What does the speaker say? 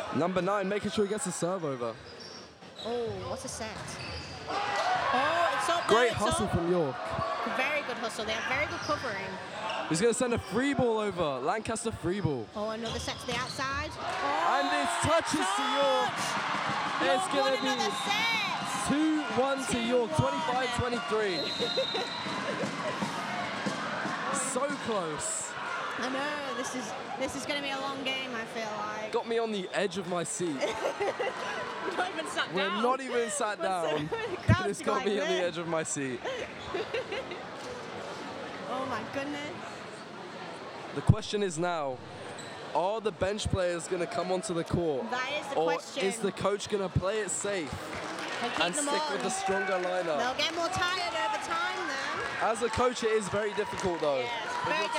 Number 9, making sure he gets the serve over. Oh, what a set. Oh, it's up. Great it's hustle up. from York. Very good hustle. They have very good covering. He's going to send a free ball over. Lancaster free ball. Oh, another set to the outside. Oh, And it touches to York. It's going to be 2-1 to York, 25-23. So close. I know, this is going to be a long game, I feel like. Got me on the edge of my seat. We're not even sat We're down. not even sat down. It's got me on the edge of my seat. Oh my goodness. The question is now, are the bench players going to come onto the court? That is the or question. is the coach going to play it safe and stick with the stronger lineup? They'll get more tired over time then. As a coach, it is very difficult though. Yes, If very you're